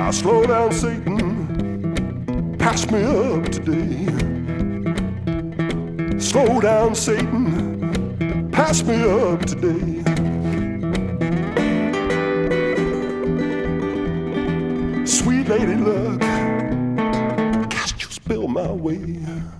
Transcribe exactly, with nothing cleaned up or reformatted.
Slow down, Satan, pass me up today. Slow down, Satan, pass me up today. Sweet lady luck, cast your spell my way.